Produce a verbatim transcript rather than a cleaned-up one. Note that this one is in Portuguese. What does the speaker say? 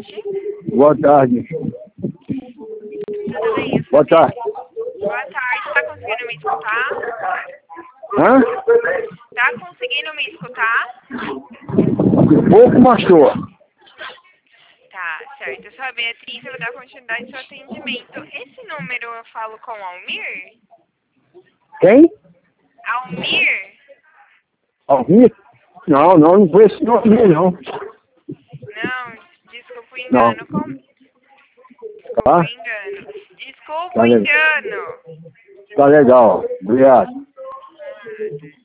tarde. Boa tarde. Tudo bem? Boa tarde. Boa tarde. Tá conseguindo me escutar? Hã? Tá conseguindo me escutar? Um pouco, pastor. Tá, certo. Eu sou a Beatriz, eu vou dar continuidade ao seu atendimento. Esse número eu falo com Almir? Quem? Almir? Almir? Não, não, não foi esse nome, não. Não, desculpa o Não. engano. Com... Desculpa Tá? o engano. Desculpa Tá o legal. engano. Tá legal. Obrigado.